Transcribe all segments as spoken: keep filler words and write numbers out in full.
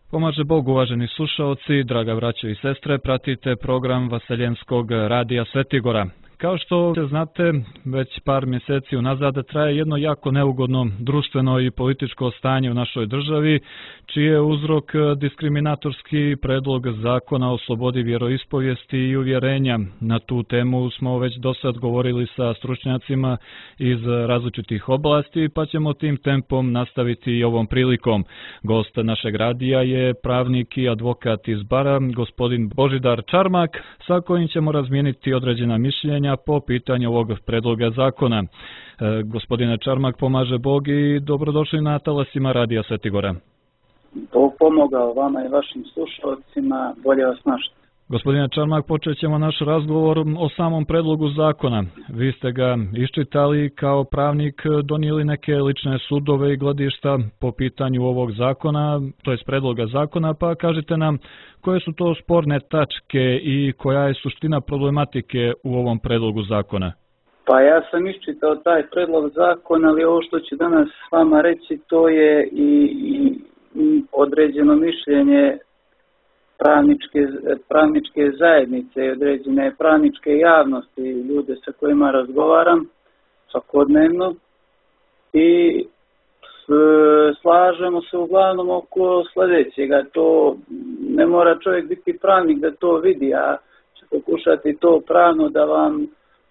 Pomaže Bog, uvaženi slušaoci, draga braćo i sestre, pratite program Vaseljenskog radija Svetigora. Kao što znate, već par mjeseci unazad traje jedno jako neugodno društveno i političko stanje u našoj državi, čiji je uzrok diskriminatorski predlog zakona o slobodi vjeroispovijesti i uvjerenja. Na tu temu smo već dosad govorili sa stručnjacima iz različitih oblasti, pa ćemo tim tempom nastaviti i ovom prilikom. Gost našeg radija je pravnik i advokat iz Bara, gospodin Božidar Čarmak, sa kojim ćemo razmijeniti određena mišljenja po pitanju ovog predloga zakona. E, gospodine Čarmak, pomaže Bog i dobrodošli na talasima radija Svetigora. Bog pomogao vama i vašim slušalcima, bolje vas našli. Gospodine Čarmak, počet ćemo naš razgovor o samom predlogu zakona. Vi ste ga iščitali, kao pravnik donijeli neke lične sudove i gledišta po pitanju ovog zakona, to jest predloga zakona, pa kažite nam koje su to sporne tačke i koja je suština problematike u ovom predlogu zakona. Pa ja sam iščitao taj predlog zakona, ali ovo što ću danas s vama reći, to je i, i, i određeno mišljenje pravničke, pravničke zajednice i određene pravničke javnosti, ljude sa kojima razgovaram svakodnevno i slažemo se uglavnom oko sljedećega. To ne mora čovjek biti pravnik da to vidi, a ću pokušati to pravno da vam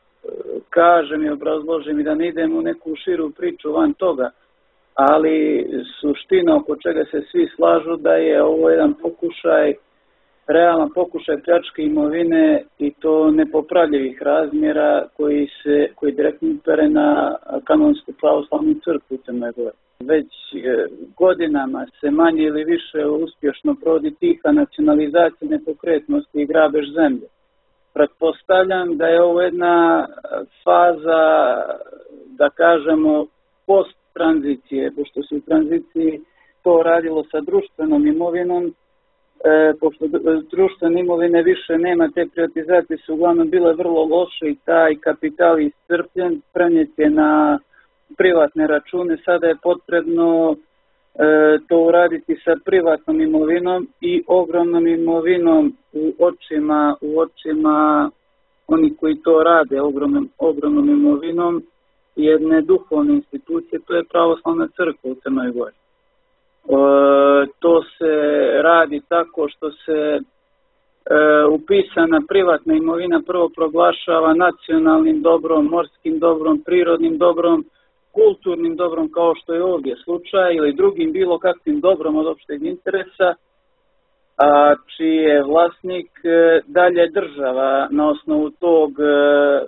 kažem i obrazložim i da ne idem u neku širu priču van toga. Ali suština oko čega se svi slažu da je ovo jedan pokušaj, realan pokušaj pljačke imovine i to nepopravljivih razmjera koji se koji direktno upere na kanonsku pravoslavnu crkvu u Crnoj Gori. Već godinama se manje ili više uspješno provodi tiha nacionalizacija nepokretnosti i grabež zemlje. Pretpostavljam da je ovo jedna faza, da kažemo, post tranzicije, pošto se u tranziciji to radilo sa društvenom imovinom. E, pošto društvene imovine više nema, te privatizacije su uglavnom bile vrlo loše i taj kapital iscrpljen, prenijet je na privatne račune. Sada je potrebno e, to uraditi sa privatnom imovinom i ogromnom imovinom u očima, u očima oni koji to rade, ogromnom, ogromnom imovinom jedne duhovne institucije, to je pravoslavna crkva u Crnoj Gori. E, to se radi tako što se e, upisana privatna imovina prvo proglašava nacionalnim dobrom, morskim dobrom, prirodnim dobrom, kulturnim dobrom kao što je ovdje slučaj ili drugim bilo kakvim dobrom od opšteg interesa, a čiji je vlasnik e, dalje država na osnovu tog e, e,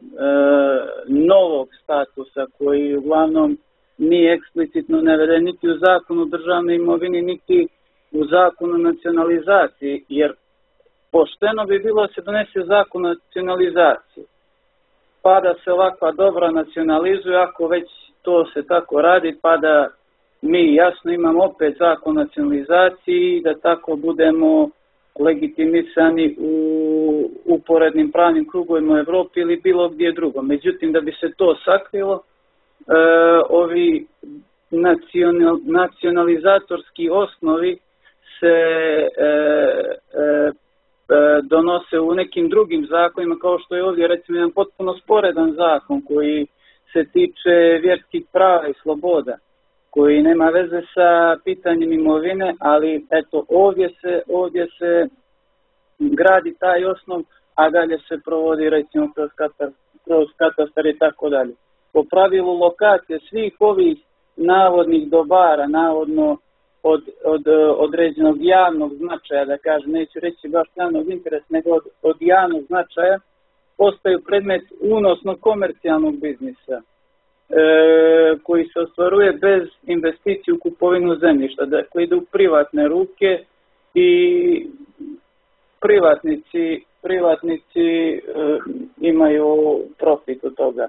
novog statusa koji uglavnom nije eksplicitno naveden niti u zakonu o državnoj imovini, niti u zakonu o nacionalizaciji, jer pošteno bi bilo da se donese zakon o nacionalizaciji, pa da se ovakva dobra nacionalizuje, ako već to se tako radi, pa da mi jasno imamo opet zakon o nacionalizaciji i da tako budemo legitimisani u uporednim pravnim krugovima u Evropi ili bilo gdje drugo. Međutim, da bi se to sakrilo, E, ovi nacional, nacionalizatorski osnovi se e, e, donose u nekim drugim zakonima, kao što je ovdje recimo jedan potpuno sporedan zakon koji se tiče vjerskih prava i sloboda, koji nema veze sa pitanjem imovine, ali eto ovdje se, ovdje se gradi taj osnov, a dalje se provodi recimo kroz katastar, kroz katastar i tako dalje. Po pravilu lokacije svih ovih navodnih dobara, navodno od, od određenog javnog značaja, da kažem, neću reći baš javnog interesa, nego od, od javnog značaja, postaju predmet unosno komercijalnog biznisa, e, koji se ostvaruje bez investicije u kupovinu zemljišta, da, koji ide u privatne ruke i privatnici, privatnici e, imaju profit od toga.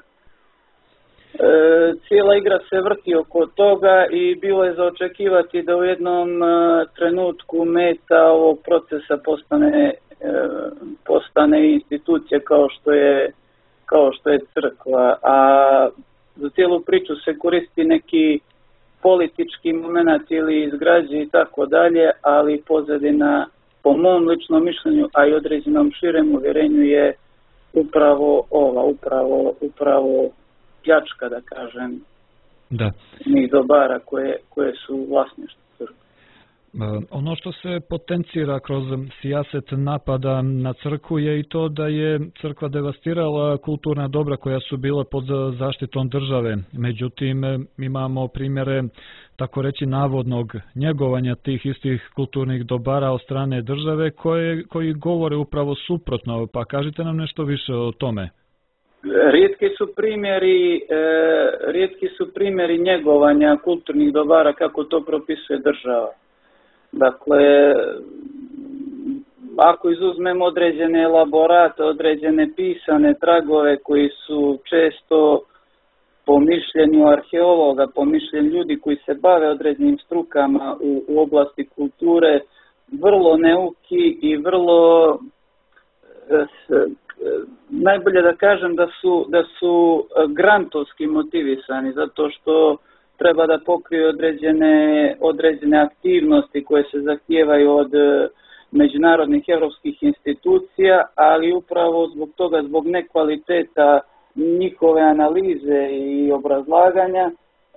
E, cijela igra se vrti oko toga i bilo je za očekivati da u jednom e, trenutku meta ovog procesa postane, e, postane institucija kao što je, kao što je crkva, a za cijelu priču se koristi neki politički moment ili izgrađe i tako dalje, ali pozadina, po mom ličnom mišljenju, a i određenom širem uvjerenju, je upravo ova, upravo, upravo pljačka, da kažem, da. njih dobara koje, koje su vlasništvo. Ono što se potencira kroz sijaset napada na crkvu je i to da je crkva devastirala kulturna dobra koja su bila pod zaštitom države. Međutim, imamo primjere, tako reći, navodnog njegovanja tih istih kulturnih dobara od strane države koje, koji govore upravo suprotno. Pa kažite nam nešto više o tome. Rijetki su primjeri, e, rijetki su primjeri njegovanja kulturnih dobara kako to propisuje država. Dakle, ako izuzmemo određene elaborate, određene pisane tragove koji su često po mišljenju arheologa, po mišljenju ljudi koji se bave određenim strukama u, u oblasti kulture, vrlo neuki i vrlo, s, najbolje da kažem da su, da su grantovski motivisani, zato što treba da pokriju određene, određene aktivnosti koje se zahtijevaju od međunarodnih evropskih institucija, ali upravo zbog toga, zbog nekvaliteta njihove analize i obrazlaganja,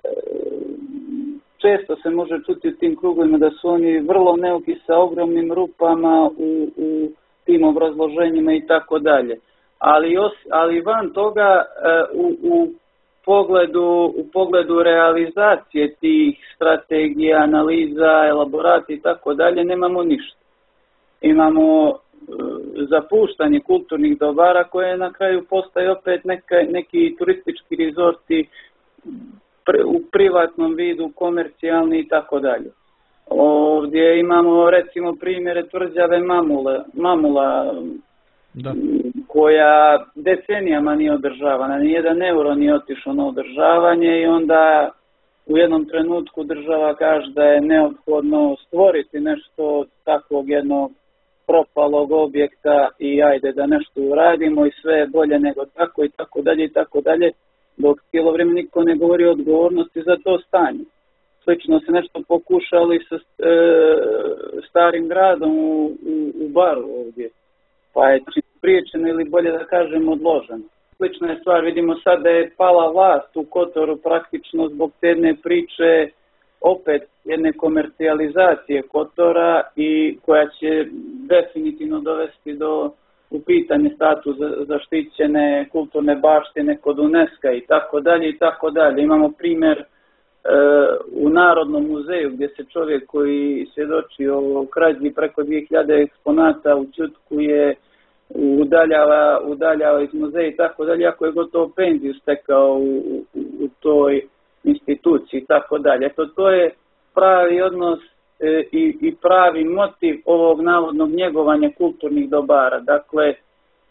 često se može čuti u tim krugovima da su oni vrlo neuki sa ogromnim rupama u, u tim obrazloženjima i tako dalje. Ali, ali van toga u, u pogledu, u pogledu realizacije tih strategija, analiza, elaborata i tako dalje nemamo ništa. Imamo zapuštanje kulturnih dobara koje na kraju postaje opet neka, neki turistički rezorti u privatnom vidu, komercijalni i tako dalje. Ovdje imamo recimo primjere tvrđave Mamule, Mamula, da, koja decenijama nije održavana, nijedan euro nije otišao na održavanje i onda u jednom trenutku država kaže da je neophodno stvoriti nešto takvog jednog propalog objekta i ajde da nešto uradimo i sve je bolje nego tako i tako dalje i tako dalje, dok cijelo vrijeme niko ne govori o odgovornosti za to stanje. Slično se nešto pokušali sa e, starim gradom u, u, u Baru ovdje, pa je priječeno ili bolje da kažem odloženo. Slična je stvar, vidimo sad da je pala vlast u Kotoru praktično zbog te jedne priče, opet jedne komercijalizacije Kotora i koja će definitivno dovesti do u pitanje status zaštićene kulturne baštine kod UNESCO i tako dalje i tako dalje. Imamo primjer e, u Narodnom muzeju gdje se čovjek koji svjedoči o krađi preko dvije hiljade eksponata u Ćutku je udaljava, udaljava iz muzeja i tako dalje, ako je gotovo penziju stekao u, u, u toj instituciji i tako dalje. To, to je pravi odnos e, i, i pravi motiv ovog navodnog njegovanja kulturnih dobara. Dakle, e,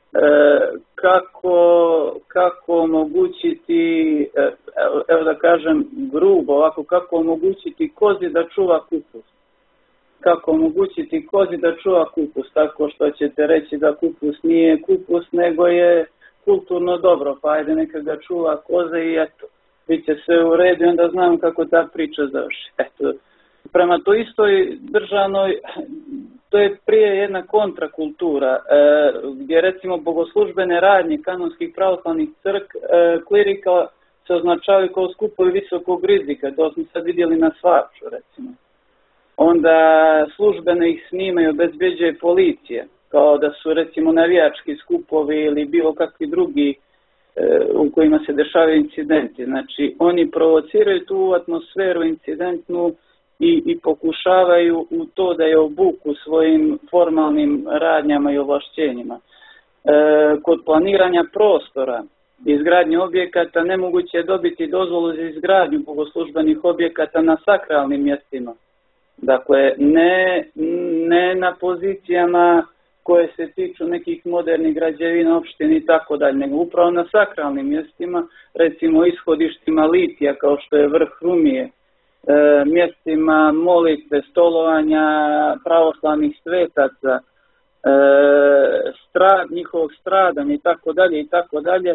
kako, kako omogućiti, e, evo da kažem grubo, ovako, kako omogućiti kozi da čuva kupus. Kako omogućiti kozi da čuva kupus, tako što ćete reći da kupus nije kupus, nego je kulturno dobro, pa ajde neka ga čuva koze i eto, bit će sve u redu i onda znam kako ta priča završi. Eto, prema to istoj državnoj, to je prije jedna kontrakultura, e, gdje recimo bogoslužbene radnje kanonskih pravoslavnih crk, e, klirika se označavaju kao skupovi visokog rizika, to smo sad vidjeli na Svaču recimo. Onda službene ih snima i obezbeđuje policija, kao da su recimo navijački skupovi ili bilo kakvi drugi e, u kojima se dešavaju incidenti. Znači, oni provociraju tu atmosferu incidentnu i, i pokušavaju u to da je obuku svojim formalnim radnjama i ovlašćenjima. E, kod planiranja prostora, izgradnje objekata, nemoguće je dobiti dozvolu za izgradnju bogoslužbenih objekata na sakralnim mjestima. Dakle, ne, ne na pozicijama koje se tiču nekih modernih građevina, opštine i tako dalje, nego upravo na sakralnim mjestima, recimo ishodištima litija kao što je vrh Rumije, e, mjestima molitve, stolovanja pravoslavnih svetaca, e, strad, njihovog stradanja i tako dalje i tako dalje.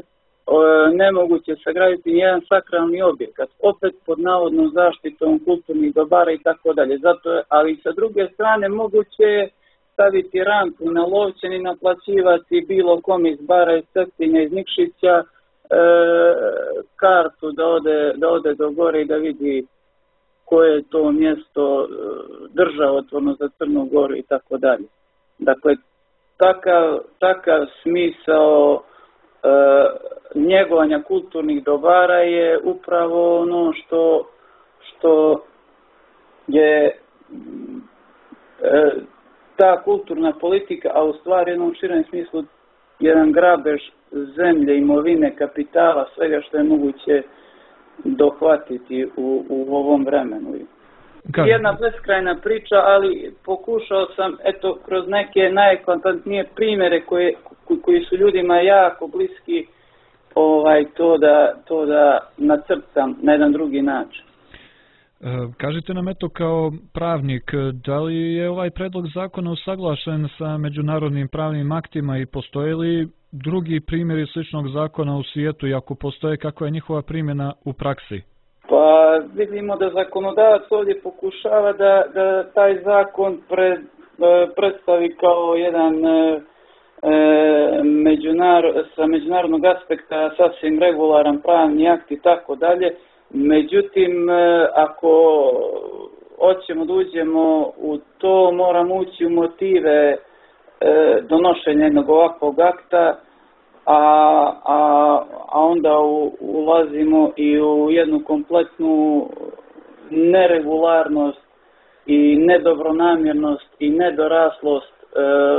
nemoguće sagraditi jedan sakralni objekat, opet pod navodnom zaštitom kulturnih dobara i tako dalje. Zato, ali sa druge strane moguće je staviti rampu na Lovćen i naplaćivati bilo kom iz bara, iz Cetinja, iz Nikšića, e, kartu da ode, da ode do gore i da vidi koje je to mjesto državotvorno za Crnu Goru i tako dalje. Dakle, takav, takav smisao e, njegovanja kulturnih dobara je upravo ono što, što je e, ta kulturna politika, a u stvari u jednom širem smislu jedan grabež zemlje, imovine, kapitala, svega što je moguće dohvatiti u, u ovom vremenu. Kako? Jedna beskrajna priča, ali pokušao sam eto kroz neke najeklatantnije primjere koje, koji su ljudima jako bliski ovaj, to, da, to da nacrtam na jedan drugi način. Kažite nam eto kao pravnik, da li je ovaj predlog zakona usaglašen sa međunarodnim pravnim aktima i postoje li drugi primjeri sličnog zakona u svijetu i ako postoje, kakva je njihova primjena u praksi? Pa vidimo da zakonodavac ovdje pokušava da, da taj zakon pred, predstavi kao jedan e, međunar, sa međunarodnog aspekta sasvim regularan pravni akt i tako dalje. Međutim, ako hoćemo da uđemo u to, moramo ući u motive donošenja jednog ovakvog akta, a, a, a onda u, ulazimo i u jednu kompletnu neregularnost i nedobronamjernost i nedoraslost e,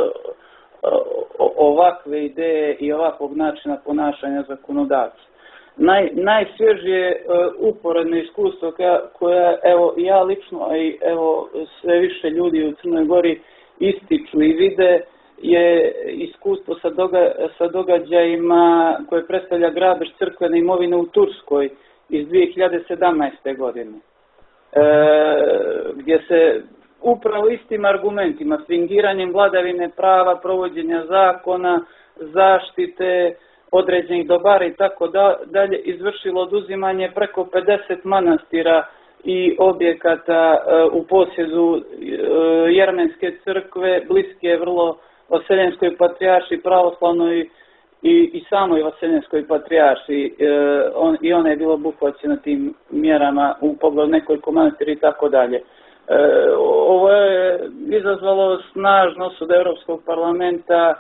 ovakve ideje i ovakvog načina ponašanja zakonodavca. Naj, najsvježije uh, uporedno iskustvo koja, koja evo ja lično, a i evo sve više ljudi u Crnoj Gori ističu i vide je iskustvo sa, doga, sa događajima koje predstavlja grabež crkvene imovine u Turskoj iz dvije hiljade sedamnaeste. godine. E, gdje se upravo istim argumentima, fingiranjem vladavine prava, provođenja zakona, zaštite određenih dobara i tako dalje, izvršilo oduzimanje preko pedeset manastira i objekata u posjedu Jermenske crkve, bliske vrlo Vaseljenskoj patrijarši, pravoslavnoj i, i samoj Vaseljenskoj patrijarši. On, I ona je bilo obuhvaćena tim mjerama u pogledu nekoliko manastira i tako dalje. Ovo je izazvalo snažnu osudu Europskog parlamenta,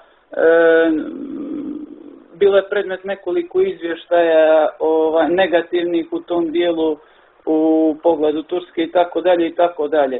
bilo je predmet nekoliko izvještaja ovaj, negativnih u tom dijelu u pogledu Turske i tako dalje i tako dalje.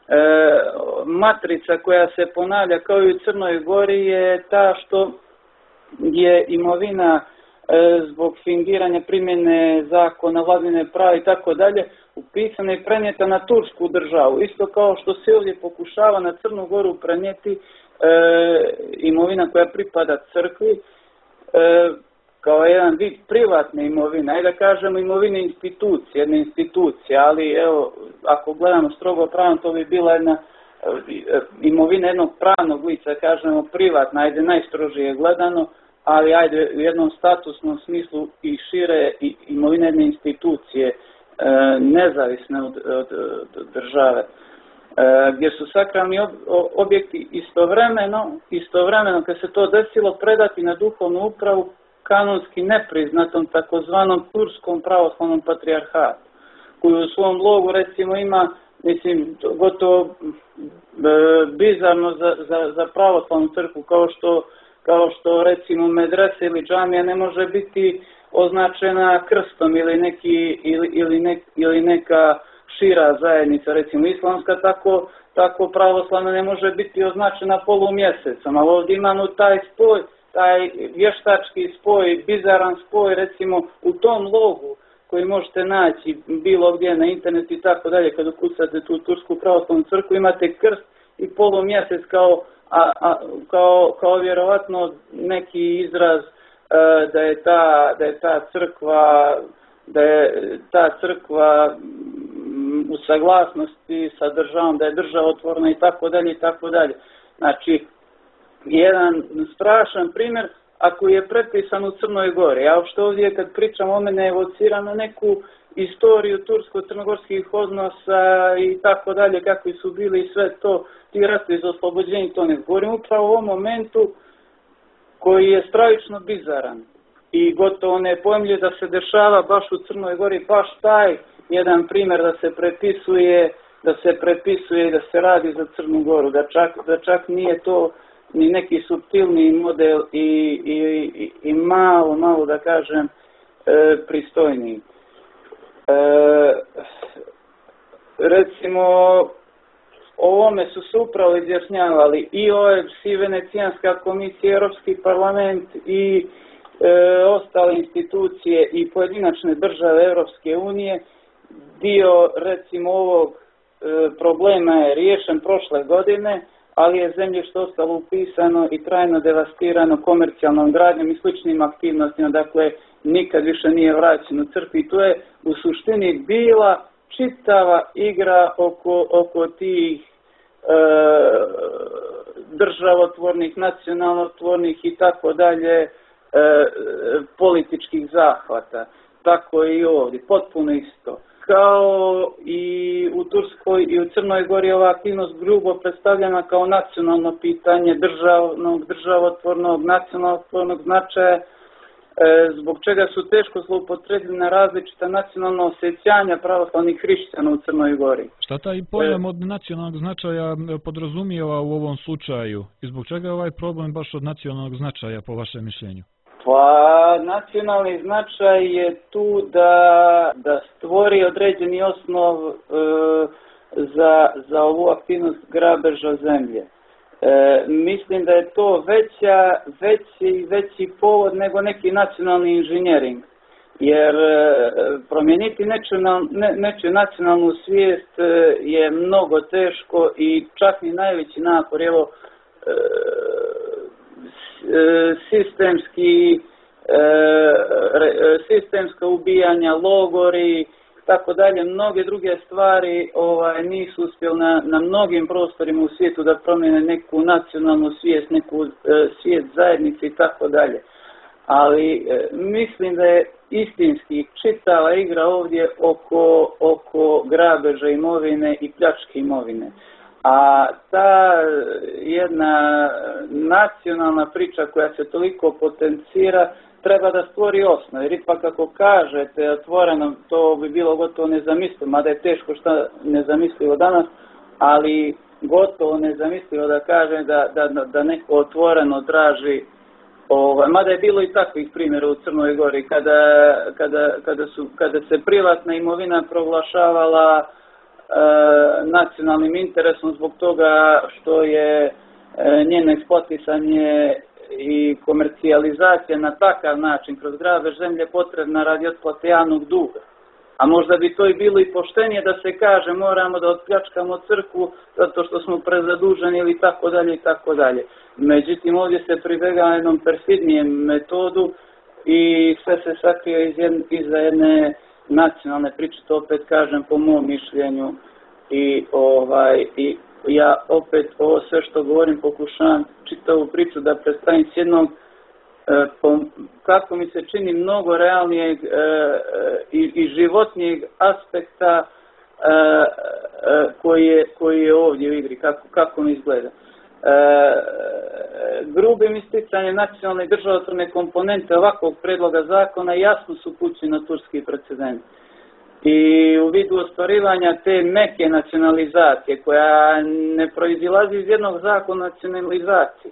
Matrica koja se ponavlja kao i u Crnoj Gori je ta što je imovina e, zbog fingiranja primjene zakona, vladavine prava i tako dalje upisana i prenijeta na tursku državu. Isto kao što se ovdje pokušava na Crnu Goru prenijeti e, imovina koja pripada crkvi, E, kao jedan vid privatne imovine, ajde da kažemo imovine institucije, jedne institucije, ali evo, ako gledamo strogo pravno, to bi bila jedna e, imovina jednog pravnog lica, kažemo privatna, ajde najstrožije gledano, ali ajde u jednom statusnom smislu i šire i imovine jedne institucije, e, nezavisne od, od, od države. Gdje su sakralni objekti istovremeno, istovremeno kad se to desilo, predati na duhovnu upravu kanonski nepriznatom takozvanom turskom pravoslavnom patrijarhatu, koji u svom logu recimo ima, mislim, gotovo bizarno za, za, za pravoslavnu crkvu, kao što, kao što recimo medrese ili džamija ne može biti označena krstom ili, neki, ili, ili, nek, ili neka šira zajednica, recimo islamska, tako, tako pravoslavna ne može biti označena polumjesecom, ali ovdje imamo taj spoj, taj vještački spoj, bizaran spoj, recimo u tom logu koji možete naći bilo gdje na internetu i tako dalje, kad ukucate tu tursku pravoslavnu crkvu, imate krst i polumjesec kao, a, a, kao, kao vjerovatno neki izraz a, da je ta, da je ta crkva, da je ta crkva u saglasnosti sa državom, da je državotvorna i tako dalje i tako dalje. Znači, jedan strašan primjer, ako je prepisan u Crnoj Gori. Ja uopšte ovdje kad pričam o mene evociram na neku istoriju tursko-crnogorskih odnosa i tako dalje, kakvi su bili i sve to, ti ratovi za oslobođenje, to ne govorim upravo u ovom momentu koji je stravično bizaran i gotovo nepojmljiv da se dešava baš u Crnoj Gori, baš taj jedan primjer da se prepisuje, da se prepisuje i da se radi za Crnu Goru, da čak, da čak nije to ni neki suptilni model i, i, i, i malo, malo da kažem, e, pristojniji. E, recimo, o ovome su se upravo izjašnjavali i O E B S, i Venecijanska komisija, Europski parlament i e, ostale institucije i pojedinačne države Europske unije. Dio, recimo, ovog e, problema je riješen prošle godine, ali je zemljište ostalo upisano i trajno devastirano komercijalnom gradnjom i sličnim aktivnostima, dakle nikad više nije vraćeno crkvi. To je u suštini bila čitava igra oko, oko tih e, državotvornih, nacionalnotvornih i tako dalje e, političkih zahvata. Tako i ovdje, potpuno isto. Kao i u Turskoj i u Crnoj Gori ova aktivnost grubo predstavljena kao nacionalno pitanje državnog, državotvornog, nacionalnog značaja, e, zbog čega su teško zloupotrebljena različita nacionalna osjećanja pravoslavnih hrišćana u Crnoj Gori. Šta taj pojam od nacionalnog značaja podrazumijeva u ovom slučaju i zbog čega je ovaj problem baš od nacionalnog značaja po vašem mišljenju? Pa, nacionalni značaj je tu da, da stvori određeni osnov e, za, za ovu aktivnost grabeža zemlje. E, mislim da je to veća, veći, veći povod nego neki nacionalni inženjering. Jer e, promijeniti nečiju, ne, nečiju nacionalnu svijest e, je mnogo teško i čak i najveći napor. Evo, e, sistemski, sistemska ubijanja, logori, tako dalje, mnoge druge stvari ovaj, nisu uspjeli na, na mnogim prostorima u svijetu da promijene neku nacionalnu svijest, neku svijest zajednice i tako dalje. Ali mislim da je istinski čitava igra ovdje oko, oko grabeža imovine i pljačke imovine. A ta jedna nacionalna priča koja se toliko potencira treba da stvori osnovu. Jer ipak ako kažete otvoreno, to bi bilo gotovo nezamislivo, mada je teško šta nezamislivo danas, ali gotovo nezamislivo da kaže da, da, da neko otvoreno traži, ovaj, mada je bilo i takvih primjera u Crnoj Gori, kada, kada, kada, su, kada se privatna imovina proglašavala nacionalnim interesom zbog toga što je njeno eksploatisanje i komercijalizacija na takav način kroz grabež zemlje potrebna radi otplate javnog duga. A možda bi to i bilo i poštenije da se kaže moramo da otpljačkamo crkvu zato što smo prezaduženi ili tako dalje i tako dalje. Međutim, ovdje se pribegava jednom perfidnijem metodu i sve se sakrije iz jedne, iza jedne nacionalne priče, to opet kažem po mom mišljenju i ovaj i ja opet ovo sve što govorim pokušavam čitavu priču da predstavim s jednog e, po, kako mi se čini mnogo realnijeg e, i, i životnijeg aspekta e, e, koji, je, koji je ovdje u igri, kako, kako mi izgleda. E, grubim isticanjem nacionalne i državotvorne komponente ovakvog predloga zakona jasno su upućeni na turski precedent. I u vidu ostvarivanja te meke nacionalizacije koja ne proizilazi iz jednog zakona nacionalizacije,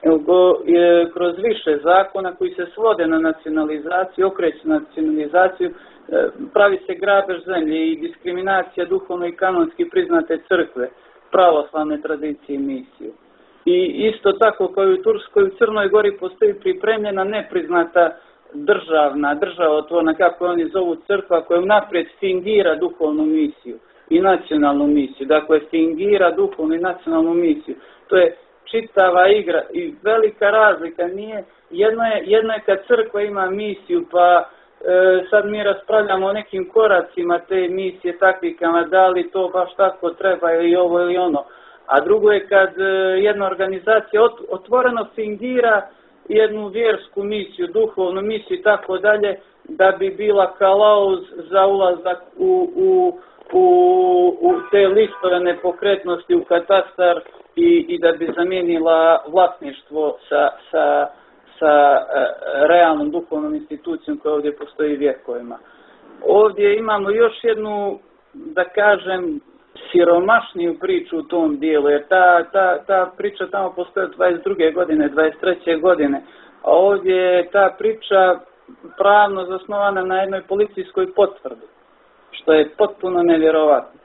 kroz više zakona koji se svode na nacionalizaciju, okreću nacionalizaciju, pravi se grabež zemlje i diskriminacija duhovno i kanonski priznate crkve, pravoslavne tradicije i misije. I isto tako kao i u Turskoj, u Crnoj Gori postoji pripremljena nepriznata državna, državotvorna, kako oni zovu crkva, koja naprijed fingira duhovnu misiju i nacionalnu misiju. Dakle, fingira duhovnu i nacionalnu misiju. To je čitava igra i velika razlika. Nije, jedno, je, jedno je kad crkva ima misiju, pa e, sad mi raspravljamo o nekim koracima te misije, takvikama, da li to baš tako treba ili ovo ili ono. A drugo je kad e, jedna organizacija ot, otvoreno fingira jednu vjersku misiju, duhovnu misiju i tako dalje, da bi bila kalauz za ulazak u, u, u, u te listove nepokretnosti u katastar i, i da bi zamijenila vlasništvo sa, sa, sa realnom duhovnom institucijom koja ovdje postoji vjekovima. Ovdje imamo još jednu, da kažem, siromašniju priču u tom dijelu, jer ta, ta, ta priča tamo postoji od dvadeset druge godine, dvadeset treće godine, a ovdje je ta priča pravno zasnovana na jednoj policijskoj potvrdi, što je potpuno nevjerovatno.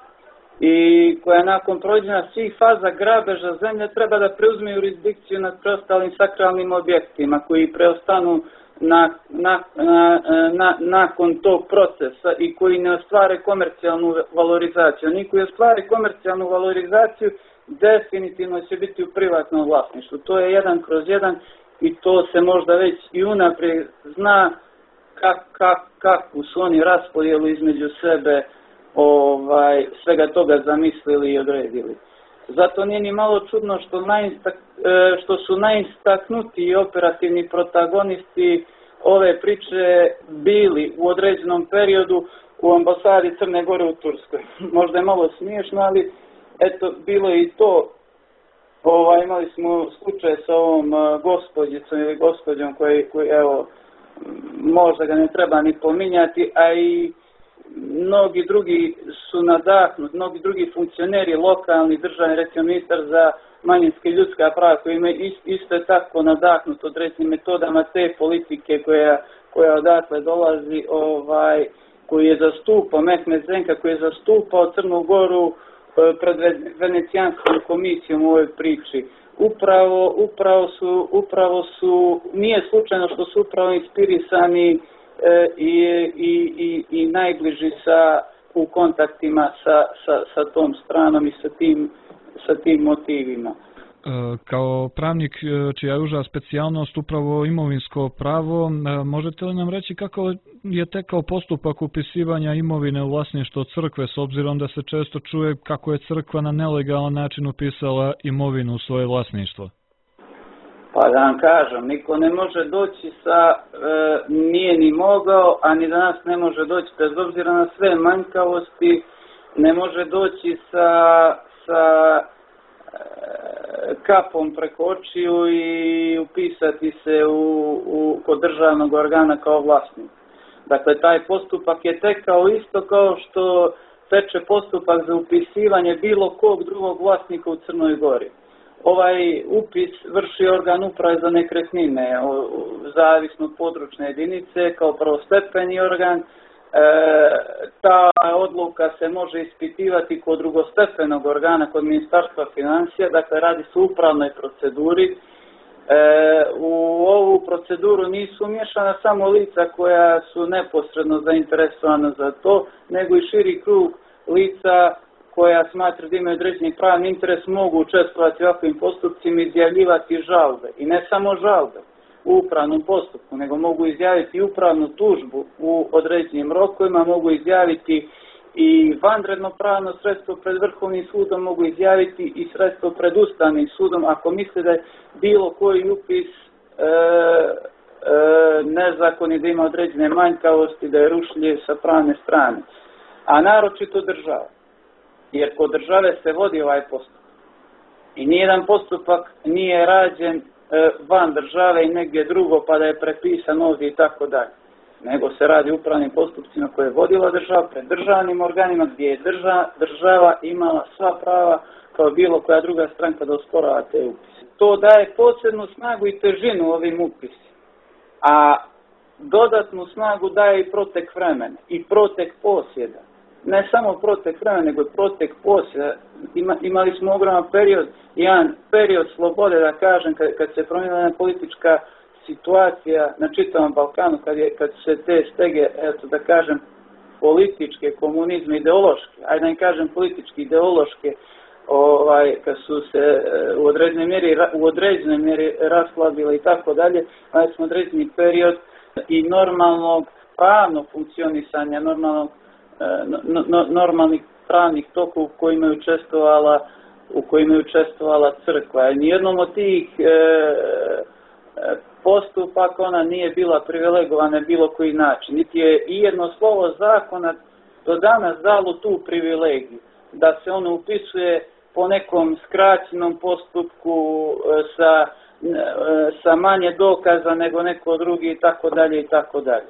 I koja nakon prođenja svih faza grabeža zemlje treba da preuzme jurisdikciju nad preostalim sakralnim objektima koji preostanu na, na, na, na, nakon tog procesa i koji ne ostvare komercijalnu valorizaciju. Oni koji ostvare komercijalnu valorizaciju definitivno će biti u privatnom vlasništvu. To je jedan kroz jedan i to se možda već i unaprijed zna kak, kak, kakvu su oni raspodjelu između sebe ovaj, svega toga zamislili i odredili. Zato nije ni malo čudno što, najistak, što su najistaknutiji operativni protagonisti ove priče bili u određenom periodu u ambasadi Crne Gore u Turskoj. Možda je malo smiješno, ali eto, bilo je i to. Ovaj, imali smo slučaj sa ovom gospođicom ili gospođom koji, koji, evo, možda ga ne treba ni pominjati, a i mnogi drugi su nadahnuti, mnogi drugi funkcioneri, lokalni, državni, recimo ministar za manjinske ljudska prava, koji imaju isto tako nadahnut određenim metodama te politike koja, koja odatle dolazi, ovaj, koji je zastupao, Mehmet Zenka, koji je zastupao Crnu Goru pred Venecijanskom komisijom u ovoj priči. Upravo, upravo su, upravo su, nije slučajno što su upravo inspirisani e, i, i, i, i najbliži sa, u kontaktima sa, sa, sa tom stranom i sa tim, sa tim motivima. Kao pravnik čija je uža specijalnost upravo imovinsko pravo, možete li nam reći kako je tekao postupak upisivanja imovine u vlasništvo crkve, s obzirom da se često čuje kako je crkva na nelegalan način upisala imovinu u svoje vlasništvo? Pa da vam kažem, niko ne može doći sa, e, nije ni mogao, a ni danas ne može doći, bez obzira na sve manjkavosti, ne može doći sa, sa kapom preko očiju i upisati se u, u, kod državnog organa kao vlasnik. Dakle, taj postupak je tekao isto kao što teče postupak za upisivanje bilo kog drugog vlasnika u Crnoj Gori. Ovaj upis vrši organ uprave za nekretnine, zavisno od područne jedinice, kao prvostepeni organ. E, ta odluka se može ispitivati kod drugostepenog organa, kod Ministarstva financija, dakle radi se o upravnoj proceduri. E, u ovu proceduru nisu umješana samo lica koja su neposredno zainteresovana za to, nego i širi krug lica koja smatra da imaju određeni pravni interes, mogu učestvovati u ovakvim postupcima i izjavljivati žalbe. I ne samo žalbe u upravnom postupku, nego mogu izjaviti i upravnu tužbu u određenim rokovima, mogu izjaviti i vanredno pravno sredstvo pred Vrhovnim sudom, mogu izjaviti i sredstvo pred Ustavnim sudom ako misle da je bilo koji upis e, e, nezakonit, da ima određene manjkavosti, da je rušljiv sa pravne strane. A naročito država. Jer kod države se vodi ovaj postupak. I nijedan postupak nije rađen van države i negdje drugo pa da je prepisan ovdje i tako dalje. Nego se radi o upravnim postupcima koje je vodila država pred državnim organima gdje je država, država imala sva prava kao bilo koja druga stranka da osporava te upise. To daje posebnu snagu i težinu ovim upisima. A dodatnu snagu daje i protek vremena i protek posjeda. Ne samo protek vremena, nego i protek posjeda. Ima, imali smo ogroman period, jedan period slobode, da kažem, kad, kad se promijenila politička situacija na čitavom Balkanu, kad, je, kad se te stege, eto da kažem, političke, komunizme, ideološke, ajde da im kažem politički, ideološke, ovaj, kad su se u određenoj mjeri, u određenoj mjeri rasklabile i tako dalje, imali smo određeni period i normalnog pravnog funkcionisanja, normalnog No, no, normalnih pravnih tokova u kojima je učestvovala, u kojima je učestvovala crkva. Nijednom od tih e, postupak, ona nije bila privilegovana bilo koji način. Niti je i jedno slovo zakona do danas dalo tu privilegiju, da se ono upisuje po nekom skraćenom postupku sa, sa manje dokaza nego neko drugi i tako dalje i tako dalje.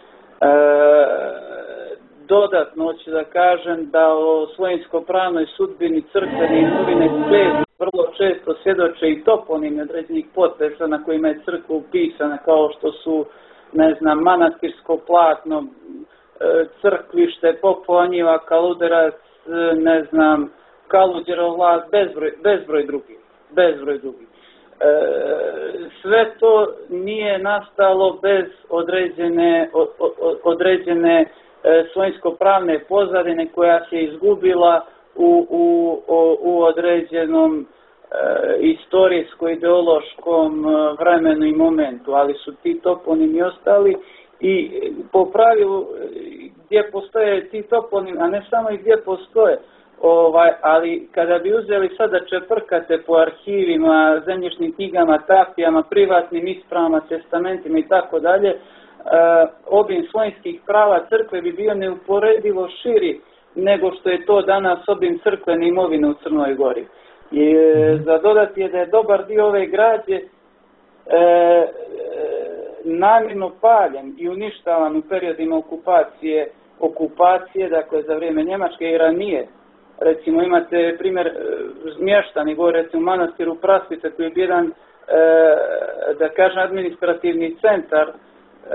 Dodatno hoću da kažem da o svojinsko-pravnoj sudbini crkvene imovine vrlo često svjedoče i toponimi određenih potpisa na kojima je crkva upisana, kao što su, ne znam, manastirsko platno, crkvište, Popova njiva, Kaluderac, ne znam, Kaluđerov vlad, bezbroj, bezbroj drugih, bezbroj drugih. E, sve to nije nastalo bez određene, o, o, određene e, svojinsko-pravne pozadine koja se izgubila u, u, o, u određenom e, istorijsko-ideološkom vremenu i momentu, ali su ti toponimi ostali i po pravilu gdje postoje ti toponimi, a ne samo i gdje postoje, ovaj, ali kada bi uzeli sada čeprkate po arhivima, zemljišnim knjigama, tapijama, privatnim ispravama, testamentima i tako dalje, obim svojinskih prava crkve bi bio neuporedivo širi nego što je to danas obim crkvene imovine u Crnoj Gori. I za dodati je da je dobar dio ove građe e, namjerno paljen i uništavan u periodima okupacije, okupacije, dakle za vrijeme Njemačke i ranije. Recimo imate primjer Mještani, govore recimo manastiru Prasvite koji je jedan, e, da kažem, administrativni centar e,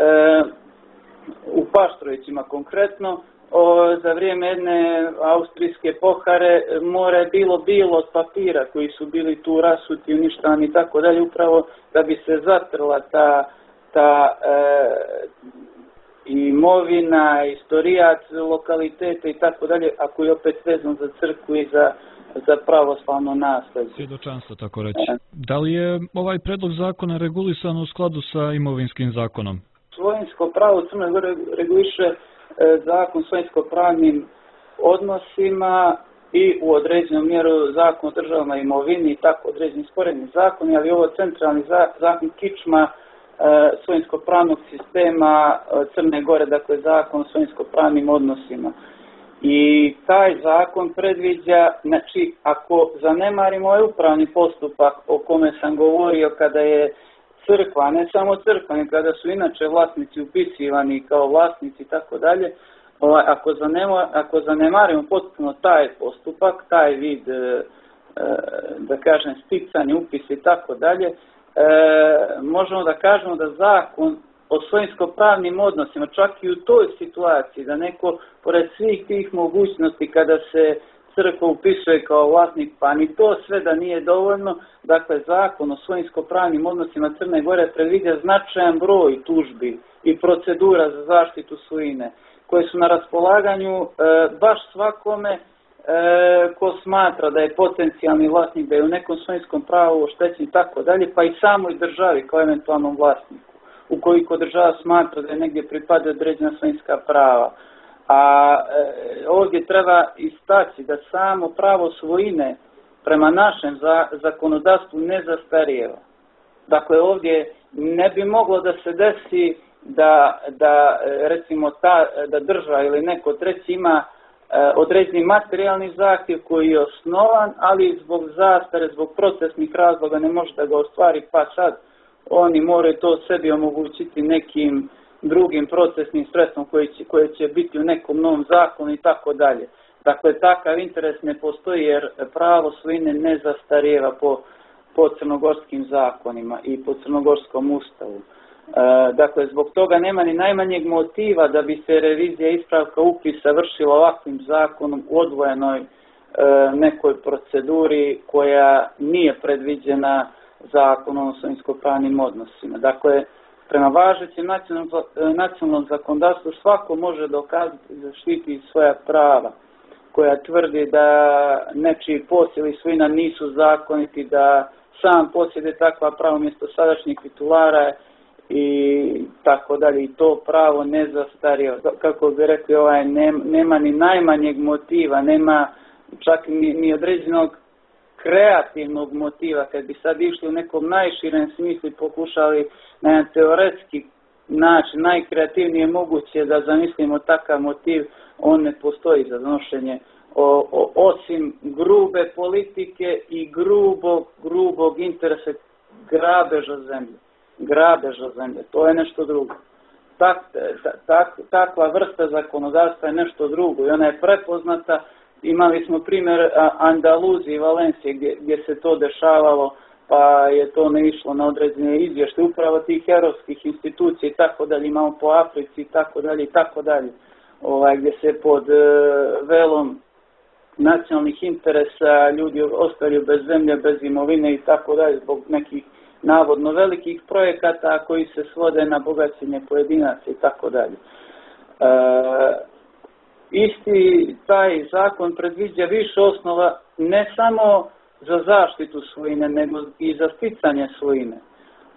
u Paštrovićima konkretno. O, za vrijeme jedne austrijske pohare more je bilo bilo od papira koji su bili tu rasuti, uništani i tako dalje, upravo da bi se zatrla ta, ta e, imovina, istorijat lokalitete i tako dalje, ako je opet vezan za crkvu i za, za pravoslavno nasljeđe. Svjedočanstvo, tako reći. E. Da li je ovaj predlog zakona regulisan u skladu sa imovinskim zakonom? Svojinsko pravo Crne Gore reguliše zakon o svojinsko-pravnim odnosima i u određenom mjeru zakon o državnoj imovini i tako određeni sporedni zakoni, ali ovo centralni zakon kičma e, svojinsko-pravnog sistema Crne Gore, dakle zakon o svojinsko-pravnim odnosima. I taj zakon predviđa, znači ako zanemarimo ovaj upravni postupak o kome sam govorio kada je crkva, ne samo crkva, nego kada su inače vlasnici upisivani kao vlasnici i tako dalje, ako zanema, ako zanemarimo potpuno taj postupak, taj vid, e, da kažem, sticanje, upisa i tako dalje, možemo da kažemo da zakon o svojinsko-pravnim odnosima, čak i u toj situaciji, da neko, pored svih tih mogućnosti kada se crkva upisuje kao vlasnik, pa ni to sve da nije dovoljno, dakle zakon o svojinsko-pravnim odnosima Crne Gore predviđa značajan broj tužbi i procedura za zaštitu svojine, koje su na raspolaganju e, baš svakome e, ko smatra da je potencijalni vlasnik, da je u nekom svojinskom pravu oštećen i tako dalje, pa i samoj državi kao eventualnom vlasniku, ukoliko država smatra da je negdje pripada određena svojinska prava. A e, ovdje treba istaći da samo pravo svojine prema našem za, zakonodavstvu ne zastarijeva. Dakle, ovdje ne bi moglo da se desi da, da recimo ta, da država ili neko treći ima e, određeni materijalni zahtjev koji je osnovan, ali zbog zastare, zbog procesnih razloga ne može da ga ostvari, pa sad oni moraju to sebi omogućiti nekim drugim procesnim sredstvom koje će, koje će biti u nekom novom zakonu i tako dalje. Dakle, takav interes ne postoji jer pravo svojine ne zastarijeva po, po crnogorskim zakonima i po crnogorskom ustavu. E, dakle, zbog toga nema ni najmanjeg motiva da bi se revizija ispravka upisa vršila ovakvim zakonom u odvojenoj e, nekoj proceduri koja nije predviđena zakonom o svojinsko-pravnim odnosima. Dakle, prema važećem nacionalnom, nacionalnom zakonodavstvu svako može dokazati i zaštiti svoja prava, koja tvrdi da nečiji posjed ili svojina nisu zakoniti, da sam posjede takva pravo mjesto sadašnjih titulara i tako dalje. I to pravo ne zastarijeva. Kako bi rekli, ovaj, nema, nema ni najmanjeg motiva, nema čak ni, ni određenog kreativnog motiva, kad bi sad išli u nekom najširem smislu i pokušali na jedan teoretski način, najkreativnije moguće da zamislimo takav motiv, on ne postoji za donošenje o, o, osim grube politike i grubog, grubog interesa grabeža zemlje. Grabeža zemlje, to je nešto drugo. Tak, tak, takva vrsta zakonodavstva je nešto drugo i ona je prepoznata. Imali smo primjer Andaluzije i Valencije gdje, gdje se to dešavalo, pa je to ne išlo na određene izvješte upravo tih europskih institucija i tako dalje, imamo po Africi i tako dalje i tako dalje, ovaj, gdje se pod e, velom nacionalnih interesa ljudi ostaju bez zemlje, bez imovine i tako dalje, zbog nekih navodno velikih projekata koji se svode na bogaćenje pojedinaca i tako dalje. Isti taj zakon predviđa više osnova ne samo za zaštitu svojine, nego i za sticanje svojine. E,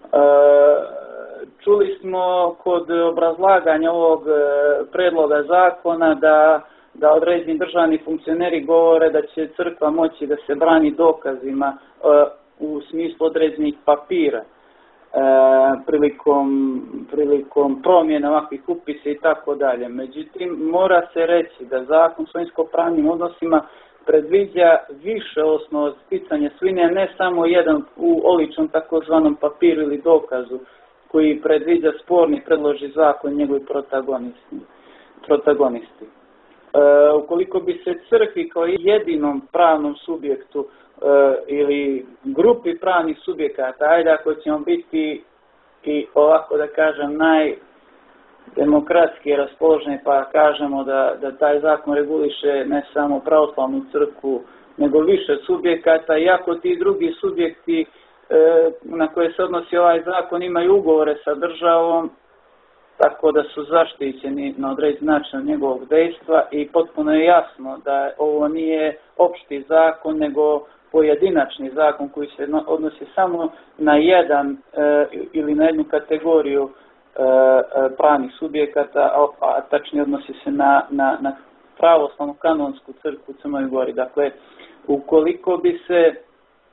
čuli smo kod obrazlaganja ovog predloga zakona da, da određeni državni funkcioneri govore da će crkva moći da se brani dokazima e, u smislu određenih papira e, prilikom, prilikom promjena ovakvih upisa i tako dalje. Međutim, mora se reći da zakon o svojinsko-pravnim odnosima predviđa više osnova sticanja svojine, ne samo jedan u oličnom takozvanom papiru ili dokazu koji predviđa sporni predloži zakon njegovi protagonisti. protagonisti. E, ukoliko bi se crkvi kao jedinom pravnom subjektu e, ili grupi pravnih subjekata, ajde ako ćemo biti i ovako da kažem najdemokratski raspoloženi, pa kažemo da, da taj zakon reguliše ne samo pravoslavnu crkvu, nego više subjekata, iako ti drugi subjekti e, na koje se odnosi ovaj zakon imaju ugovore sa državom, tako da su zaštićeni na određen način njegovog dejstva i potpuno je jasno da ovo nije opšti zakon, nego pojedinačni zakon koji se odnosi samo na jedan e, ili na jednu kategoriju e, pravnih subjekata, a, a tačnije odnosi se na, na, na pravoslavnu kanonsku crkvu u Crnoj Gori. Dakle, ukoliko bi se e,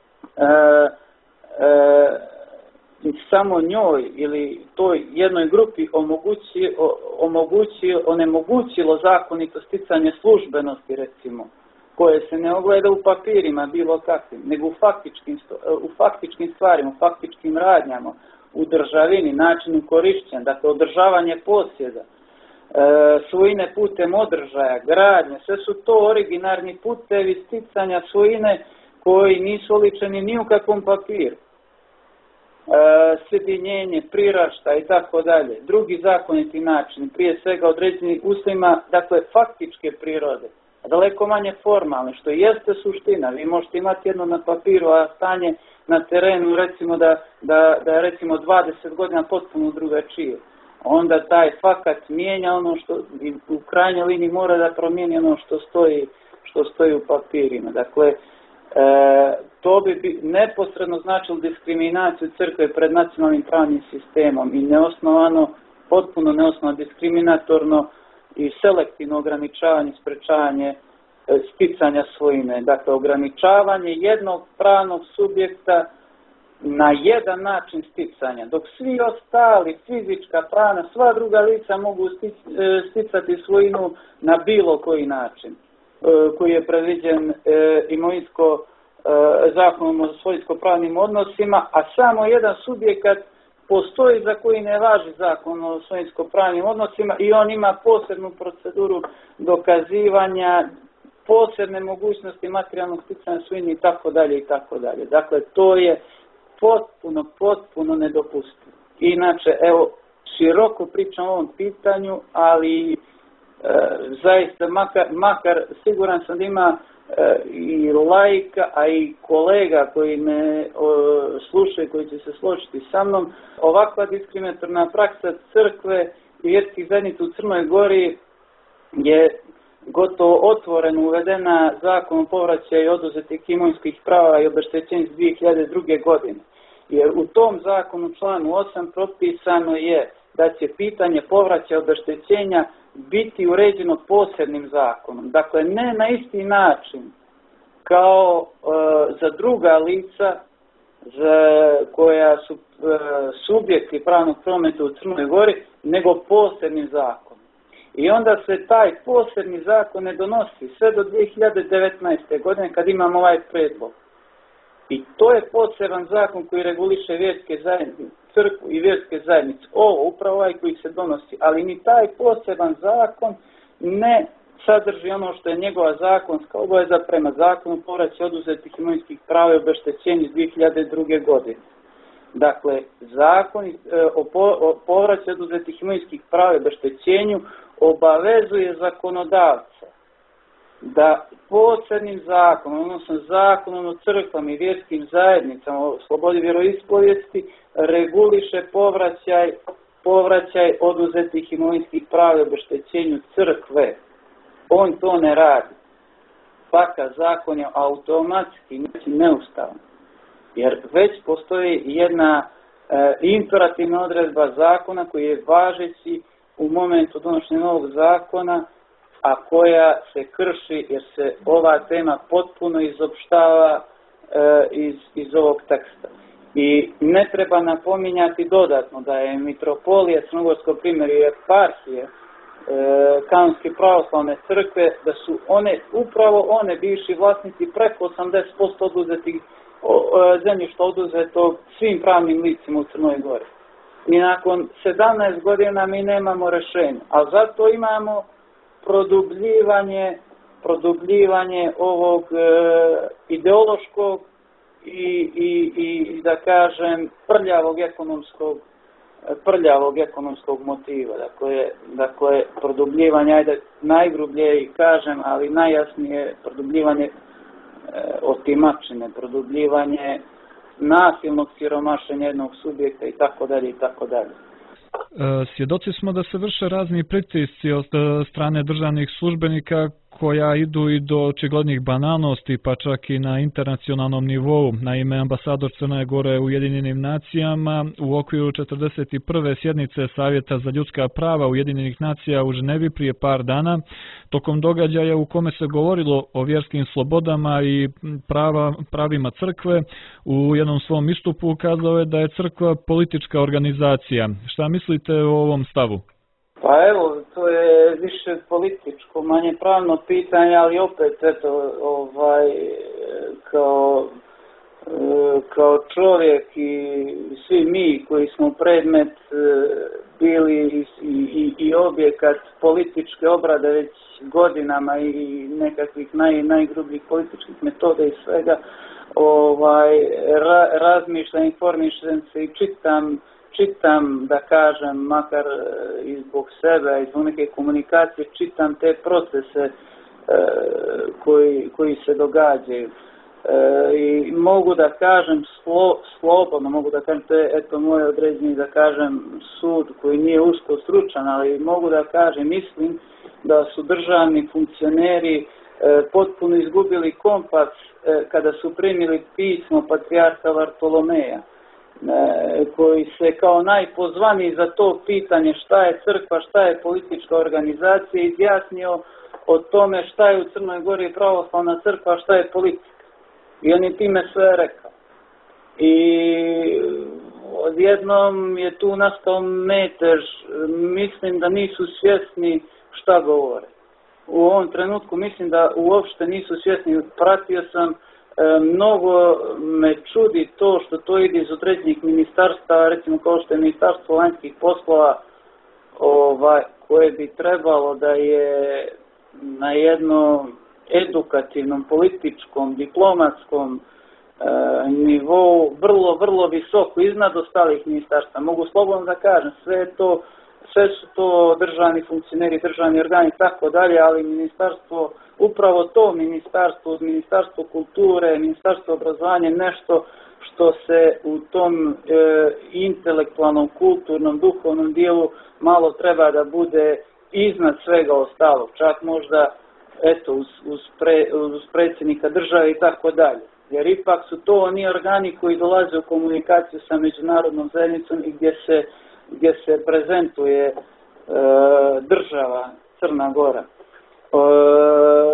e, samo njoj ili toj jednoj grupi omogući, omogući, onemogućilo zakonito sticanje službenosti, recimo, koje se ne ogleda u papirima bilo kakvim, nego u faktičkim, u faktičkim stvarima, u faktičkim radnjama, u državini, načinu korišćenja, dakle održavanje posjeda, e, svojine putem održaja, gradnje, sve su to originarni putevi sticanja svojine koji nisu oličeni ni u kakvom papiru. E, sjedinjenje, prirašta i tako dalje, drugi zakoniti način, prije svega određenih uslovima, dakle faktičke prirode, a daleko manje formalne, što jeste suština. Vi možete imati jedno na papiru, a stanje na terenu recimo da, da, da recimo dvadeset godina potpuno drugačije. Onda taj fakat mijenja ono što u krajnjoj liniji mora da promijeni ono što stoji, što stoji u papirima. Dakle, E, to bi neposredno značilo diskriminaciju crkve pred nacionalnim pravnim sistemom i neosnovano, potpuno neosnovano diskriminatorno i selektivno ograničavanje, sprečavanje e, sticanja svojine. Dakle, ograničavanje jednog pravnog subjekta na jedan način sticanja, dok svi ostali, fizička, pravna, sva druga lica mogu stic, e, sticati svojinu na bilo koji način koji je predviđen e, imovinsko e, zakonom o svojinsko-pravnim odnosima, a samo jedan subjekat postoji za koji ne važi zakon o svojinsko-pravnim odnosima i on ima posebnu proceduru dokazivanja, posebne mogućnosti materijalnog sticanja svojine i tako dalje i tako dalje. Dakle, to je potpuno, potpuno nedopustivo. Inače, evo, široko pričam o ovom pitanju, ali E, zaista, makar, makar siguran sam da ima e, i laika, a i kolega koji me o, slušaju, koji će se složiti sa mnom, ovakva diskriminatorna praksa crkve i vjerskih zajednica u Crnoj Gori je gotovo otvoreno uvedena zakon o povraćaju oduzetih imovinskih prava i obeštećenja iz dvije hiljade druge. godine. Jer u tom zakonu članu osam propisano je da će pitanje povraćaja obeštećenja biti uređeno posebnim zakonom. Dakle, ne na isti način kao e, za druga lica za koja su e, subjekti pravnog prometa u Crnoj Gori, nego posebnim zakonom. I onda se taj posebni zakon ne donosi sve do dvije hiljade devetnaeste. godine kad imamo ovaj predlog. I to je poseban zakon koji reguliše vjerske zajednice, crkvu i vjerske zajednice. Ovo, upravo ovaj koji se donosi. Ali ni taj poseban zakon ne sadrži ono što je njegova zakonska obaveza prema zakonu povraćaja oduzetih imovinskih prava i obeštećenja iz dvije hiljade druge. godine. Dakle, zakon o povraćaju oduzetih imovinskih prava i obeštećenju obavezuje zakonodavca da posebnim zakonom, odnosno zakonom o crkvama i vjerskim zajednicama o slobodi vjeroispovijesti reguliše povraćaj, povraćaj oduzetih imovinskih prava i obeštećenju crkve. On to ne radi. Takav zakon je automatski neustavan. Jer već postoji jedna e, imperativna odredba zakona koji je važeći u momentu donošenja novog zakona, a koja se krši jer se ova tema potpuno izopštava e, iz, iz ovog teksta. I ne treba napominjati dodatno da je mitropolija Crnogorskog primjerja i eparhije e, Kanonske pravoslavne crkve, da su one, upravo one bivši vlasnici preko osamdeset posto oduzetih zemljišta oduzeto svim pravnim licima u Crnoj Gori. I nakon sedamnaest godina mi nemamo rješenja, a zato imamo produbljivanje, produbljivanje ovog e, ideološkog i, i, i da kažem prljavog ekonomskog prljavog ekonomskog motiva. Dakle, dakle produbljivanje, ajde najgrublje i kažem, ali najjasnije produbljivanje otimačine, produbljivanje nasilnog siromašenja jednog subjekta i tako dalje i tako dalje. Svjedoci smo da se vrše razni pritisci od strane državnih službenika koja idu i do očiglednih banalnosti, pa čak i na internacionalnom nivou. Naime, ambasador Crne Gore u Ujedinjenim nacijama u okviru četrdeset prve sjednice Savjeta za ljudska prava Ujedinjenih nacija u Ženevi prije par dana, tokom događaja u kome se govorilo o vjerskim slobodama i prava, pravima crkve, u jednom svom istupu ukazao je da je crkva politička organizacija. Šta mislite o ovom stavu? Pa evo, to je više političko, manje pravno pitanje, ali opet, eto, ovaj, kao, kao čovjek i svi mi koji smo predmet bili i, i, i objekat političke obrade već godinama i nekakvih naj, najgrubljih političkih metoda i svega, ovaj, ra, razmišljam, informišem se i čitam čitam, da kažem, makar i zbog sebe, i zbog neke komunikacije, čitam te procese e, koji, koji se događaju. E, I mogu da kažem slo, slobodno, mogu da kažem, to je eto moj određeni, da kažem, sud koji nije usko stručan, ali mogu da kažem, mislim da su državni funkcioneri e, potpuno izgubili kompas e, kada su primili pismo patrijarha Vartolomeja, koji se kao najpozvaniji za to pitanje šta je crkva, šta je politička organizacija, izjasnio o tome šta je u Crnoj Gori pravoslavna crkva, šta je politika. I on je time sve rekao. I odjednom je tu nastao metež, mislim da nisu svjesni šta govore. U ovom trenutku mislim da uopšte nisu svjesni. Pratio sam, mnogo me čudi to što to ide iz određenih ministarstva, recimo kao što je Ministarstvo vanjskih poslova, ovaj, koje bi trebalo da je na jednom edukativnom, političkom, diplomatskom e, nivou vrlo, vrlo visoko, iznad ostalih ministarstva. Mogu slobodno da kažem, sve to, sve su to državni funkcioneri, državni organi i tako dalje, ali ministarstvo, upravo to ministarstvo, uz Ministarstvo kulture, Ministarstvo obrazovanja, nešto što se u tom e, intelektualnom, kulturnom, duhovnom dijelu malo treba da bude iznad svega ostalog, čak možda eto uz, uz, pre, uz predsjednika države i tako dalje. Jer ipak su to oni organi koji dolaze u komunikaciju sa međunarodnom zajednicom i gdje se, gdje se prezentuje e, država Crna Gora. E,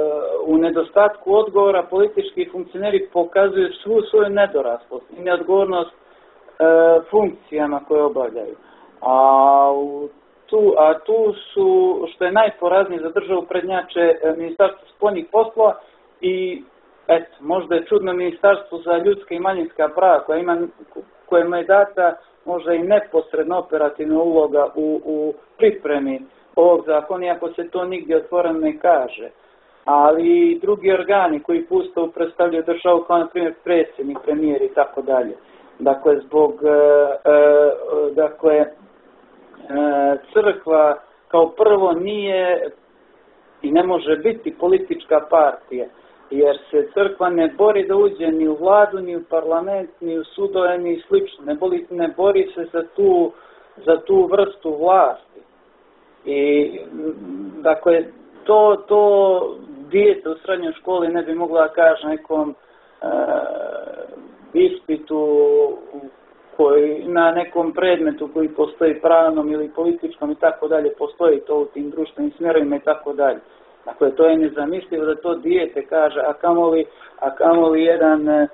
u nedostatku odgovora politički funkcioneri pokazuju svu svoju nedoraslost i neodgovornost e, funkcijama koje obavljaju. A, u, tu, a tu su, što je najporaznije za državu, prednjače Ministarstvo spoljnih poslova i eto, možda je čudno Ministarstvo za ljudska i manjinska prava koja ima, kojima je data možda i neposredno operativna uloga u, u pripremi ovog zakona, iako se to nigdje otvoreno ne kaže. Ali i drugi organi koji pusto predstavljaju državu, kao na primjer predsjednik, premijer i tako dalje. Dakle, zbog e, e, dakle, e, crkva kao prvo nije i ne može biti politička partija, jer se crkva ne bori da uđe ni u vladu, ni u parlament, ni u sudove, ni slično. Ne, boli, ne bori se za tu, za tu vrstu vlasti. I, dakle, to, to dijete u srednjoj školi ne bi mogla da kaže nekom e, ispitu koji, na nekom predmetu koji postoji pravnom ili političkom i tako dalje, postoji to u tim društvenim smjerovima i tako dalje. Dakle, to je nezamislivo da to dijete kaže, a kamoli, a kamoli jedan e,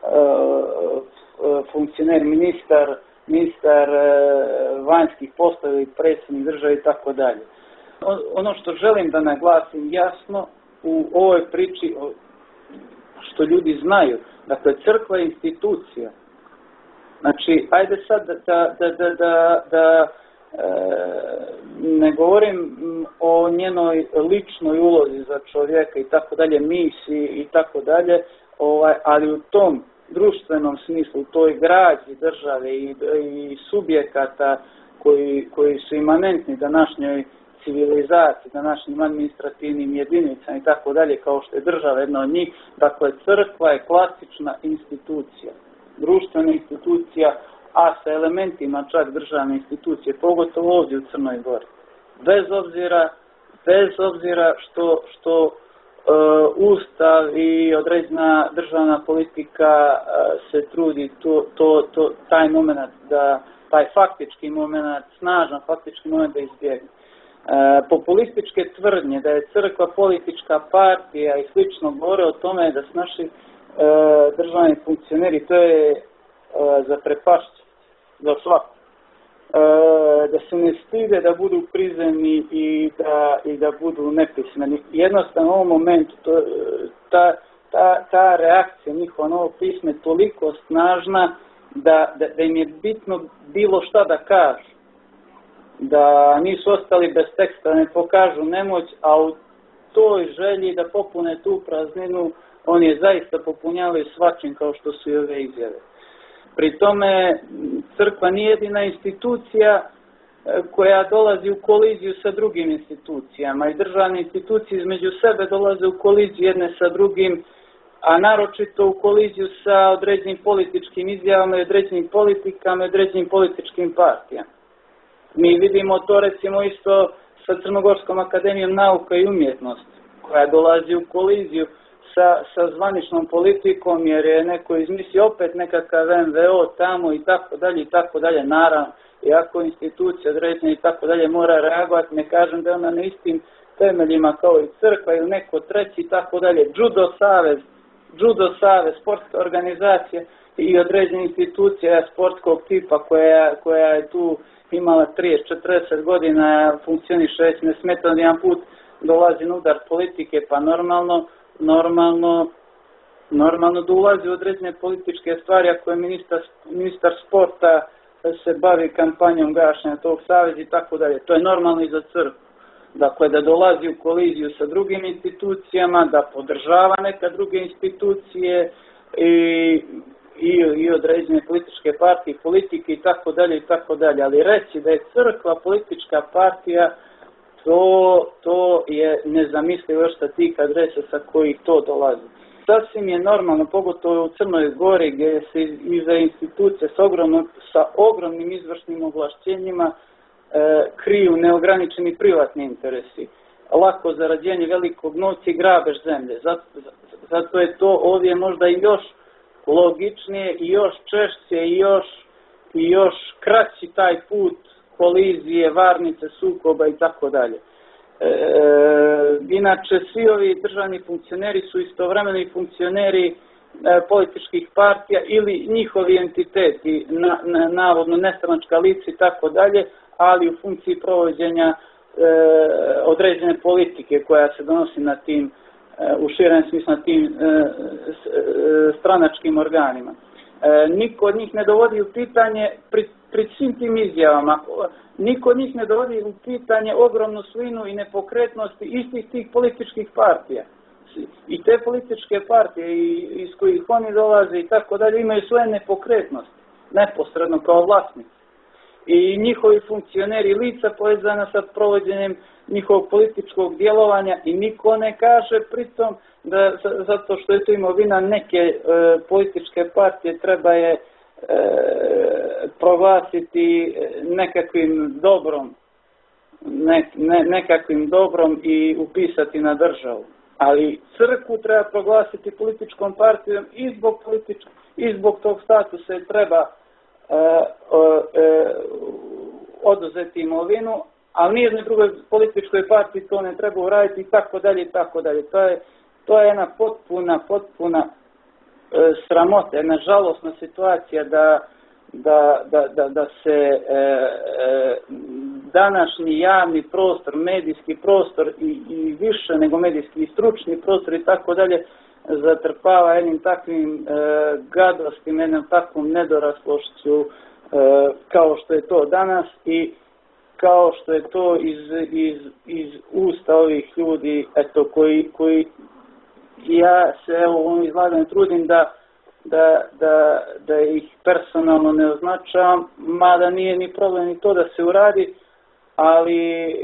funkcioner, ministar, ministar e, vanjskih poslova i predsjednik države i tako dalje. Ono što želim da naglasim jasno u ovoj priči, što ljudi znaju, dakle, crkva je institucija. Znači, ajde sad da, da, da, da, da e, ne govorim o njenoj ličnoj ulozi za čovjeka i tako dalje, misiji i tako dalje, ovaj, ali u tom društvenom smislu, u toj građi države i, i subjekata koji, koji su imanentni današnjoj civilizaciji, današnjim administrativnim jedinicama i tako dalje, kao što je država jedna od njih. Dakle, crkva je klasična institucija, društvena institucija, a sa elementima čak državne institucije, pogotovo ovdje u Crnoj Gori. Bez obzira, bez obzira što, što uh, Ustav i određena državna politika uh, se trudi to, to, to, taj moment da, taj faktički moment, snažan faktički moment da izbjegne. E, populističke tvrdnje da je crkva politička partija i slično govore o tome da su naši e, državni funkcioneri, to je e, zaprepašće za svako. E, da se ne stide da budu prizemni i da, i da budu nepismeni. Jednostavno u ovom momentu to, ta, ta, ta reakcija njihova na ovo pismo je toliko snažna da, da, da im je bitno bilo šta da kažu. Da nisu ostali bez teksta, da ne pokažu nemoć, a u toj želji da popune tu prazninu, oni je zaista popunjavaju svačim kao što su i ove izjave. Pri tome, crkva nije jedina institucija koja dolazi u koliziju sa drugim institucijama i državne institucije između sebe dolaze u koliziju jedne sa drugim, a naročito u koliziju sa određenim političkim izjavama i određenim politikama i određenim političkim partijama. Mi vidimo to recimo isto sa Crnogorskom akademijom nauka i umjetnosti, koja dolazi u koliziju sa, sa zvaničnom politikom, jer je neko izmislio opet nekakav M V O tamo i tako dalje i tako dalje. Naravno, iako institucija određena i tako dalje mora reagovati, ne kažem da je ona na istim temeljima kao i crkva ili neko treći i tako dalje. Judo savez, Judo savez, sportska organizacija i određena institucija sportskog tipa koja, koja je tu imala trideset do četrdeset godina, funkcioniše, ne smetano jedan put dolazi na udar politike, pa normalno, normalno, normalno da ulazi u određene političke stvari, ako je ministar, ministar sporta se bavi kampanjom gašenja tog saveza i tako dalje. To je normalno i za crkvu. Dakle, da dolazi u koliziju sa drugim institucijama, da podržava neka druge institucije i i, i određene političke partije, politike i tako dalje i tako dalje. Ali reći da je crkva politička partija, to, to je nezamislivo još sa tih adresa sa kojih to dolazi. Sasvim je normalno, pogotovo u Crnoj Gori, gdje se iza institucije s, ogromno, sa ogromnim izvršnim ovlašćenjima e, kriju neograničeni privatni interesi. Lako zarađenje velikog novca i grabež zemlje. Zato, zato je to ovdje možda i još logičnije i još češće i još, i još kraći taj put kolizije, varnice, sukoba i tako dalje. E, inače, svi ovi državni funkcioneri su istovremeno i funkcioneri e, političkih partija ili njihovi entiteti, na, na, navodno nestranačka lica i tako dalje, ali u funkciji provođenja e, određene politike koja se donosi na tim, e, u širem smislu na tim e, s, e, stranačkim organima. E, niko od njih ne dovodi u pitanje pri, pri svim tim izjavama. Niko od njih ne dovodi u pitanje ogromnu svinu i nepokretnosti istih tih političkih partija. I te političke partije iz kojih oni dolaze i tako dalje imaju svoje nepokretnosti, neposredno kao vlasnici. I njihovi funkcioneri, lica povezana sa provođenjem njihovog političkog djelovanja i niko ne kaže pritom da zato što je to imovina neke e, političke partije treba je E, proglasiti nekakvim dobrom, ne, ne, nekakvim dobrom i upisati na državu. Ali crkvu treba proglasiti političkom partijom i zbog, politič, i zbog tog statusa treba e, e, oduzeti imovinu, ali nijednoj drugoj političkoj partiji to ne treba uraditi i tako dalje i tako dalje. To je, to je jedna potpuna, potpuna sramota, jedna žalosna situacija da, da, da, da, da se e, e, današnji javni prostor, medijski prostor i, i više nego medijski i stručni prostor i tako dalje zatrpava jednim takvim e, gadostima, jednom takvom nedoraslošću e, kao što je to danas i kao što je to iz, iz, iz usta ovih ljudi eto, koji, koji ja se evo u ovom izlaganju trudim da, da, da, da ih personalno ne označavam, mada nije ni problem ni to da se uradi, ali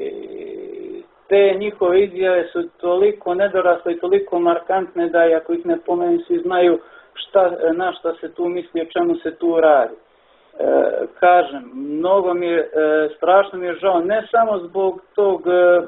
te njihove izjave su toliko nedorasle i toliko markantne da ako ih ne pomenu svi znaju šta, na šta se tu misli, o čemu se tu radi. E, kažem, mnogo mi je, e, strašno mi je žao, ne samo zbog tog e,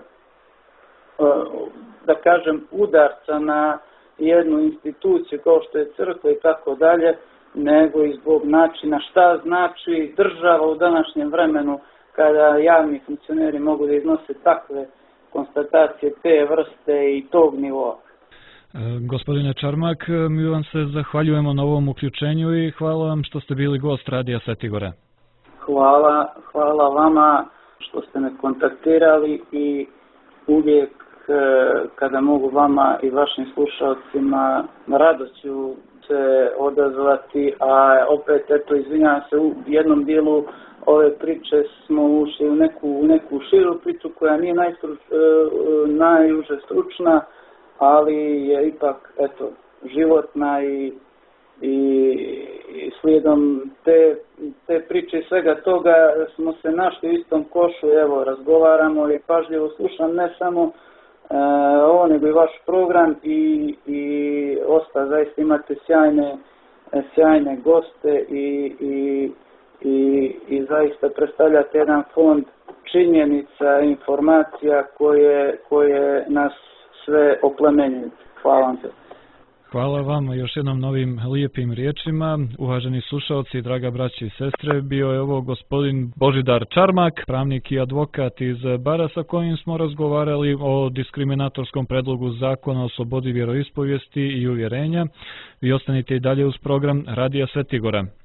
da kažem udarca na jednu instituciju kao što je crkva i tako dalje, nego i zbog načina šta znači država u današnjem vremenu kada javni funkcioneri mogu da iznose takve konstatacije te vrste i tog nivoa. Gospodine Čarmak, mi vam se zahvaljujemo na ovom uključenju i hvala vam što ste bili gost Radija Sveti Gore. Hvala, hvala vama što ste me kontaktirali i uvijek kada mogu vama i vašim slušalcima rado ću se odazvati, a opet eto izvinjavam se u jednom dijelu ove priče smo ušli u neku, u neku širu priču koja nije najstruč, najuže stručna, ali je ipak eto životna i, i, i slijedom te, te priče i svega toga smo se našli u istom košu, evo razgovaramo i pažljivo slušam ne samo Uh, ovo nego i vaš program i, i osta zaista imate sjajne, sjajne goste i, i, i, i zaista predstavljate jedan fond činjenica, informacija koje, koje nas sve oplemenjuju. Hvala vam se. Hvala vam još jednom novim lijepim riječima. Uvaženi slušalci, draga braći i sestre, bio je ovo gospodin Božidar Čarmak, pravnik i advokat iz Bara sa kojim smo razgovarali o diskriminatorskom predlogu zakona o slobodi vjeroispovijesti i uvjerenja. Vi ostanite i dalje uz program Radija Sveti Gora.